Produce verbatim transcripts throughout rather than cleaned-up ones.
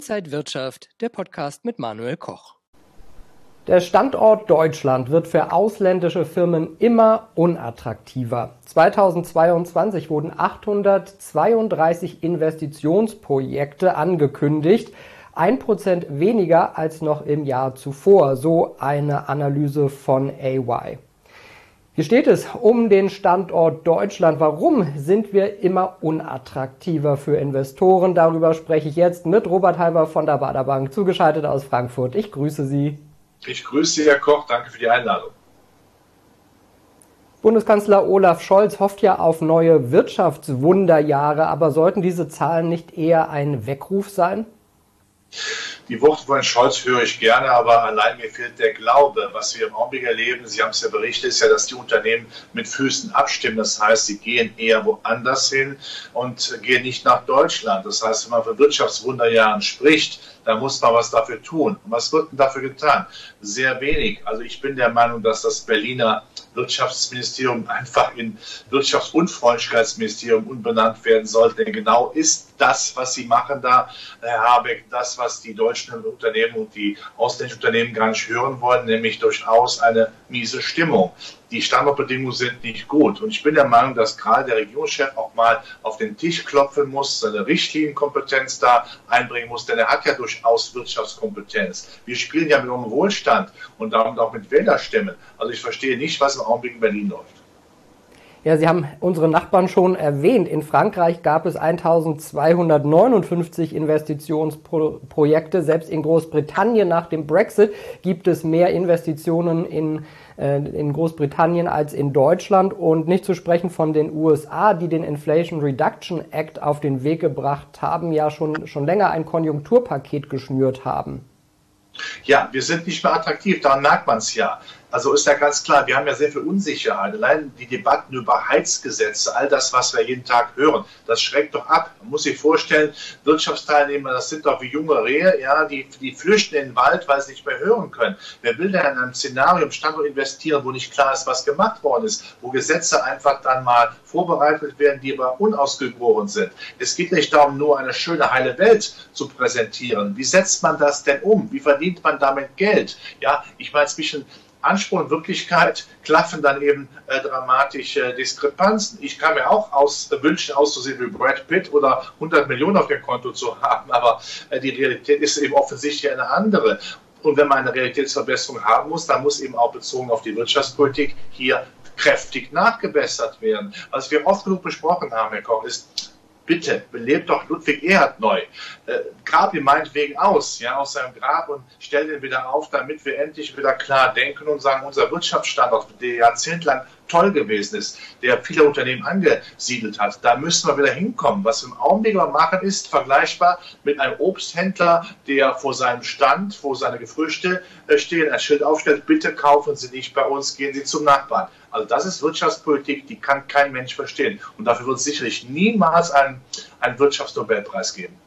Inside Wirtschaft, der Podcast mit Manuel Koch. Der Standort Deutschland wird für ausländische Firmen immer unattraktiver. zweitausendzweiundzwanzig wurden achthundertzweiunddreißig Investitionsprojekte angekündigt, ein Prozent weniger als noch im Jahr zuvor, so eine Analyse von A Y. Wie steht es um den Standort Deutschland? Warum sind wir immer unattraktiver für Investoren? Darüber spreche ich jetzt mit Robert Halber von der Baader Bank, zugeschaltet aus Frankfurt. Ich grüße Sie. Ich grüße Sie, Herr Koch. Danke für die Einladung. Bundeskanzler Olaf Scholz hofft ja auf neue Wirtschaftswunderjahre, aber sollten diese Zahlen nicht eher ein Weckruf sein? Die Worte von Scholz höre ich gerne, aber allein mir fehlt der Glaube. Was wir im Augenblick erleben, Sie haben es ja berichtet, ist ja, dass die Unternehmen mit Füßen abstimmen. Das heißt, sie gehen eher woanders hin und gehen nicht nach Deutschland. Das heißt, wenn man von Wirtschaftswunderjahren spricht, da muss man was dafür tun. Und was wird denn dafür getan? Sehr wenig. Also ich bin der Meinung, dass das Berliner Wirtschaftsministerium einfach in Wirtschaftsunfreundlichkeitsministerium umbenannt werden sollte. Denn genau ist das, was Sie machen da, Herr Habeck, das, was die deutschen Unternehmen und die ausländischen Unternehmen gar nicht hören wollen, nämlich durchaus eine miese Stimmung. Die Standortbedingungen sind nicht gut. Und ich bin der Meinung, dass gerade der Regierungschef auch mal auf den Tisch klopfen muss, seine Richtlinienkompetenz da einbringen muss, denn er hat ja durchaus Wirtschaftskompetenz. Wir spielen ja mit unserem Wohlstand und damit auch mit Wählerstimmen. Also ich verstehe nicht, was im Augenblick in Berlin läuft. Ja, Sie haben unsere Nachbarn schon erwähnt. In Frankreich gab es eintausendzweihundertneunundfünfzig Investitionsprojekte. Selbst in Großbritannien nach dem Brexit gibt es mehr Investitionen in, äh, in Großbritannien als in Deutschland. Und nicht zu sprechen von den U S A, die den Inflation Reduction Act auf den Weg gebracht haben, ja schon, schon länger ein Konjunkturpaket geschnürt haben. Ja, wir sind nicht mehr attraktiv, daran merkt man es ja. Also ist ja ganz klar, wir haben ja sehr viel Unsicherheit. Allein die Debatten über Heizgesetze, all das, was wir jeden Tag hören, das schreckt doch ab. Man muss sich vorstellen, Wirtschaftsteilnehmer, das sind doch wie junge Rehe, ja, die, die flüchten in den Wald, weil sie nicht mehr hören können. Wer will denn in einem Szenario im Standort investieren, wo nicht klar ist, was gemacht worden ist, wo Gesetze einfach dann mal vorbereitet werden, die aber unausgegoren sind. Es geht nicht darum, nur eine schöne, heile Welt zu präsentieren. Wie setzt man das denn um? Wie verdient man damit Geld? Ja, ich meine, es bisschen Anspruch und Wirklichkeit klaffen dann eben äh, dramatische Diskrepanzen. Ich kann mir auch aus, äh, wünschen, auszusehen wie Brad Pitt oder hundert Millionen auf dem Konto zu haben, aber äh, die Realität ist eben offensichtlich eine andere. Und wenn man eine Realitätsverbesserung haben muss, dann muss eben auch bezogen auf die Wirtschaftspolitik hier kräftig nachgebessert werden. Was wir oft genug besprochen haben, Herr Koch, ist, bitte, belebt doch Ludwig Erhard neu. Äh, grab ihn meinetwegen aus, ja, aus seinem Grab und stell ihn wieder auf, damit wir endlich wieder klar denken und sagen, unser Wirtschaftsstandort, der jahrzehntelang toll gewesen ist, der viele Unternehmen angesiedelt hat, da müssen wir wieder hinkommen. Was wir im Augenblick machen, ist vergleichbar mit einem Obsthändler, der vor seinem Stand, wo seine Gefrüchte stehen, ein Schild aufstellt, bitte kaufen Sie nicht bei uns, gehen Sie zum Nachbarn. Also das ist Wirtschaftspolitik, die kann kein Mensch verstehen. Und dafür wird es sicherlich niemals einen, einen Wirtschaftsnobelpreis geben.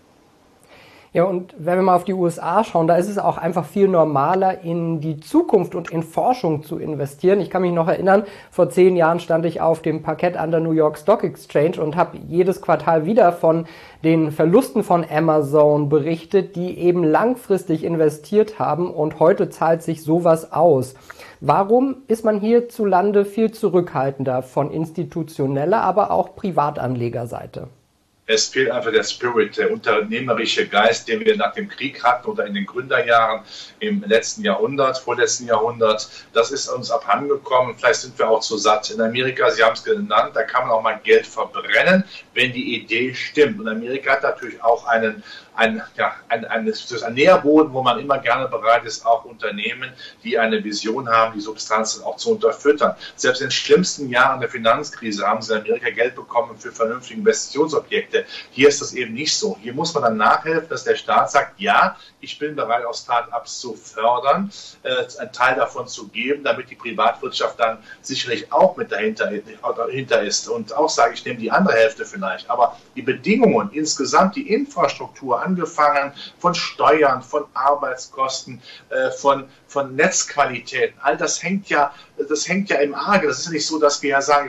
Ja, und wenn wir mal auf die U S A schauen, da ist es auch einfach viel normaler, in die Zukunft und in Forschung zu investieren. Ich kann mich noch erinnern, vor zehn Jahren stand ich auf dem Parkett an der New York Stock Exchange und habe jedes Quartal wieder von den Verlusten von Amazon berichtet, die eben langfristig investiert haben, und heute zahlt sich sowas aus. Warum ist man hierzulande viel zurückhaltender von institutioneller, aber auch Privatanlegerseite? Es fehlt einfach der Spirit, der unternehmerische Geist, den wir nach dem Krieg hatten oder in den Gründerjahren im letzten Jahrhundert, vorletzten Jahrhundert. Das ist uns abhandengekommen. Vielleicht sind wir auch zu satt. In Amerika, Sie haben es genannt, da kann man auch mal Geld verbrennen, wenn die Idee stimmt. Und Amerika hat natürlich auch einen, ein, ja, ein, ein, ein Nährboden, wo man immer gerne bereit ist, auch Unternehmen, die eine Vision haben, die Substanzen auch zu unterfüttern. Selbst in den schlimmsten Jahren der Finanzkrise haben Sie in Amerika Geld bekommen für vernünftige Investitionsobjekte. Hier ist das eben nicht so. Hier muss man dann nachhelfen, dass der Staat sagt, ja, ich bin bereit, auch Start-ups zu fördern, äh, einen Teil davon zu geben, damit die Privatwirtschaft dann sicherlich auch mit dahinter, dahinter ist. Und auch sage ich, nehme die andere Hälfte vielleicht. Aber die Bedingungen, insgesamt die Infrastruktur, angefangen von Steuern, von Arbeitskosten, äh, von, von Netzqualität, all das hängt ja, das hängt ja im Arge. Das ist ja nicht so, dass wir ja sagen, wir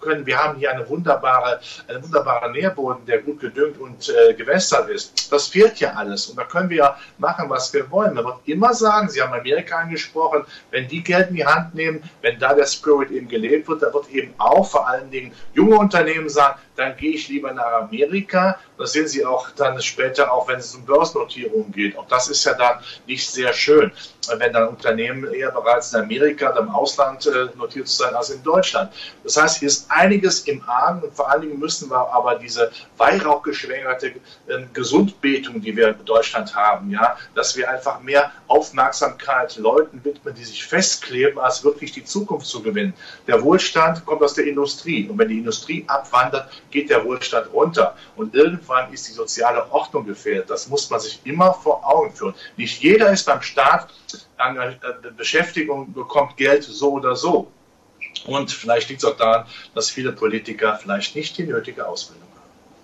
können, wir haben hier eine wunderbare, einen wunderbaren Nährboden, der gut gedüngt und äh, gewässert ist. Das fehlt ja alles. Und da können wir machen, was wir wollen. Man wird immer sagen, Sie haben Amerika angesprochen, wenn die Geld in die Hand nehmen, wenn da der Spirit eben gelebt wird, da wird eben auch vor allen Dingen junge Unternehmen sagen, dann gehe ich lieber nach Amerika. Das sehen Sie auch dann später, auch wenn es um Börsennotierungen geht. Auch das ist ja dann nicht sehr schön, wenn dann Unternehmen eher bereits in Amerika oder im Ausland äh, notiert zu sein als in Deutschland. Das heißt, hier ist einiges im Argen und vor allen Dingen müssen wir aber diese weihrauchgeschwängerte äh, Gesundbetung, die wir in Deutschland haben, ja, dass wir einfach mehr Aufmerksamkeit Leuten widmen, die sich festkleben, als wirklich die Zukunft zu gewinnen. Der Wohlstand kommt aus der Industrie und wenn die Industrie abwandert, geht der Wohlstand runter und irgendwann ist die soziale Ordnung gefährdet. Das muss man sich immer vor Augen führen. Nicht jeder ist beim Staat an Beschäftigung, bekommt Geld so oder so. Und vielleicht liegt es auch daran, dass viele Politiker vielleicht nicht die nötige Ausbildung haben.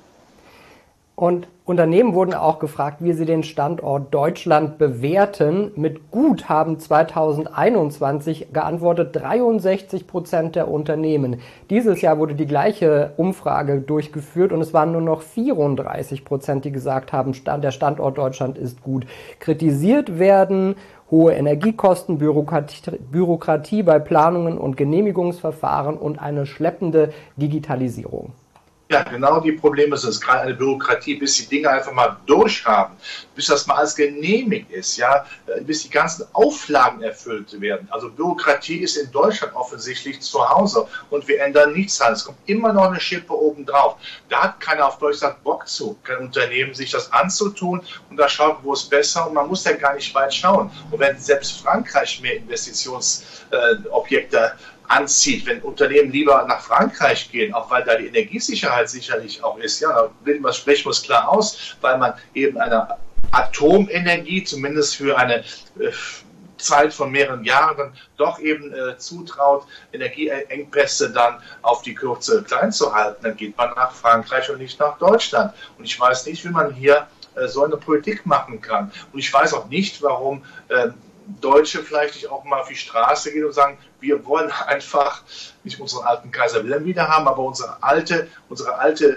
Und Unternehmen wurden auch gefragt, wie sie den Standort Deutschland bewerten. Mit gut haben zweitausendeinundzwanzig geantwortet dreiundsechzig Prozent der Unternehmen. Dieses Jahr wurde die gleiche Umfrage durchgeführt und es waren nur noch vierunddreißig Prozent, die gesagt haben, der Standort Deutschland ist gut. Kritisiert werden hohe Energiekosten, Bürokratie, Bürokratie bei Planungen und Genehmigungsverfahren und eine schleppende Digitalisierung. Ja, genau die Probleme sind es, gerade eine Bürokratie, bis die Dinge einfach mal durchhaben, bis das mal alles genehmigt ist, ja, bis die ganzen Auflagen erfüllt werden. Also Bürokratie ist in Deutschland offensichtlich zu Hause und wir ändern nichts an. Es kommt immer noch eine Schippe obendrauf. Da hat keiner auf Deutschland Bock zu, kein Unternehmen, sich das anzutun und da schaut, wo es besser und man muss ja gar nicht weit schauen. Und wenn selbst Frankreich mehr Investitionsobjekte äh, anzieht, wenn Unternehmen lieber nach Frankreich gehen, auch weil da die Energiesicherheit sicherlich auch ist. Ja, da sprechen wir es klar aus, weil man eben eine Atomenergie, zumindest für eine äh, Zeit von mehreren Jahren, dann doch eben äh, zutraut, Energieengpässe dann auf die Kürze klein zu halten. Dann geht man nach Frankreich und nicht nach Deutschland. Und ich weiß nicht, wie man hier äh, so eine Politik machen kann. Und ich weiß auch nicht, warum äh, Deutsche vielleicht nicht auch mal auf die Straße gehen und sagen, wir wollen einfach nicht unseren alten Kaiser Wilhelm wieder haben, aber unsere alte, unsere alte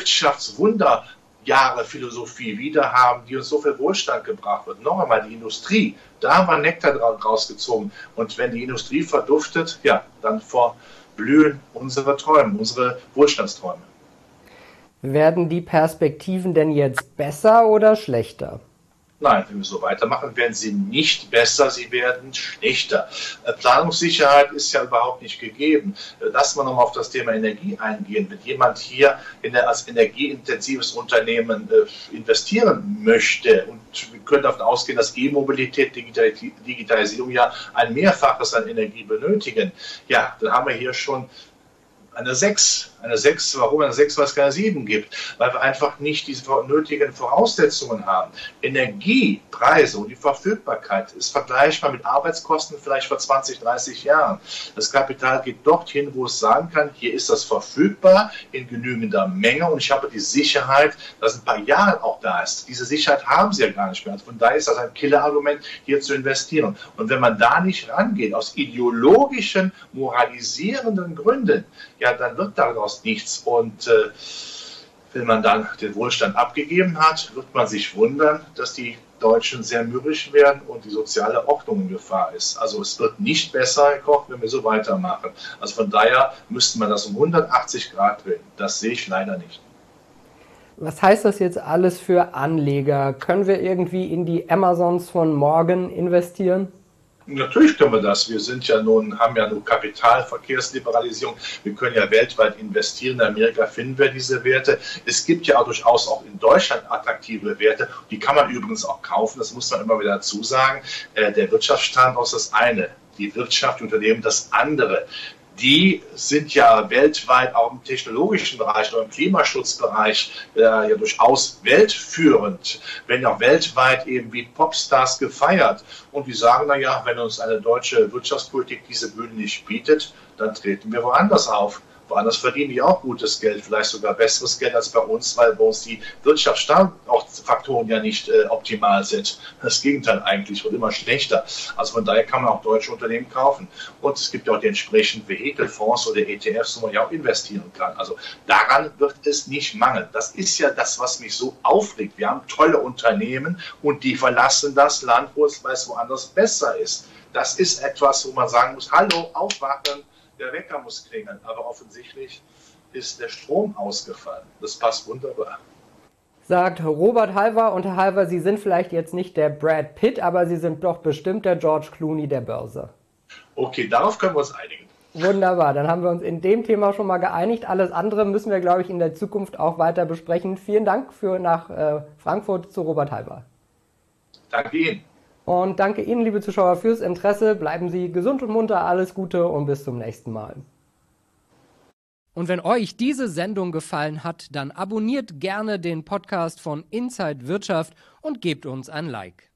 Wirtschaftswunderjahre-Philosophie wieder haben, die uns so viel Wohlstand gebracht wird. Noch einmal die Industrie, da haben wir Nektar rausgezogen. Und wenn die Industrie verduftet, ja, dann verblühen unsere Träume, unsere Wohlstandsträume. Werden die Perspektiven denn jetzt besser oder schlechter? Nein, wenn wir so weitermachen, werden sie nicht besser, sie werden schlechter. Planungssicherheit ist ja überhaupt nicht gegeben. Lassen wir nochmal auf das Thema Energie eingehen. Wenn jemand hier in der, als energieintensives Unternehmen äh, investieren möchte, und wir können davon ausgehen, dass E-Mobilität, Digitalisierung ja ein Mehrfaches an Energie benötigen, ja, dann haben wir hier schon eine sechs. Eine sechs, warum eine sechs, weil es keine sieben gibt? Weil wir einfach nicht diese nötigen Voraussetzungen haben. Energiepreise und die Verfügbarkeit ist vergleichbar mit Arbeitskosten vielleicht vor zwanzig, dreißig Jahren. Das Kapital geht dorthin, wo es sagen kann, hier ist das verfügbar in genügender Menge und ich habe die Sicherheit, dass in ein paar Jahren auch da ist. Diese Sicherheit haben sie ja gar nicht mehr. Also von daher ist das ein Killerargument, hier zu investieren. Und wenn man da nicht rangeht, aus ideologischen, moralisierenden Gründen, ja, dann wird daraus nichts. Und äh, wenn man dann den Wohlstand abgegeben hat, wird man sich wundern, dass die Deutschen sehr mürrisch werden und die soziale Ordnung in Gefahr ist. Also es wird nicht besser, Herr Koch, wenn wir so weitermachen. Also von daher müsste man das um hundertachtzig Grad drehen. Das sehe ich leider nicht. Was heißt das jetzt alles für Anleger? Können wir irgendwie in die Amazons von morgen investieren? Natürlich können wir das. Wir sind ja nun, haben ja nun Kapitalverkehrsliberalisierung. Wir können ja weltweit investieren. In Amerika finden wir diese Werte. Es gibt ja auch durchaus auch in Deutschland attraktive Werte. Die kann man übrigens auch kaufen. Das muss man immer wieder dazu sagen. Der Wirtschaftsstandort ist das eine. Die Wirtschaft, die Unternehmen das andere. Die sind ja weltweit auch im technologischen Bereich oder im Klimaschutzbereich äh, ja durchaus weltführend, werden ja auch weltweit eben wie Popstars gefeiert. Und die sagen, na ja, wenn uns eine deutsche Wirtschaftspolitik diese Bühne nicht bietet, dann treten wir woanders auf. Woanders verdienen die auch gutes Geld, vielleicht sogar besseres Geld als bei uns, weil bei uns die Wirtschaftsstandort Faktoren ja nicht äh, optimal sind. Das Gegenteil eigentlich wird immer schlechter. Also von daher kann man auch deutsche Unternehmen kaufen. Und es gibt ja auch die entsprechenden Vehikelfonds oder E T Fs, wo man ja auch investieren kann. Also daran wird es nicht mangeln. Das ist ja das, was mich so aufregt. Wir haben tolle Unternehmen und die verlassen das Land, wo es weiß, woanders besser ist. Das ist etwas, wo man sagen muss, hallo, aufwachen, der Wecker muss klingeln. Aber offensichtlich ist der Strom ausgefallen. Das passt wunderbar. Sagt Robert Halver. Und Herr Halver, Sie sind vielleicht jetzt nicht der Brad Pitt, aber Sie sind doch bestimmt der George Clooney der Börse. Okay, darauf können wir uns einigen. Wunderbar, dann haben wir uns in dem Thema schon mal geeinigt. Alles andere müssen wir, glaube ich, in der Zukunft auch weiter besprechen. Vielen Dank für nach äh, Frankfurt zu Robert Halver. Danke Ihnen. Und danke Ihnen, liebe Zuschauer, fürs Interesse. Bleiben Sie gesund und munter, alles Gute und bis zum nächsten Mal. Und wenn euch diese Sendung gefallen hat, dann abonniert gerne den Podcast von Inside Wirtschaft und gebt uns ein Like.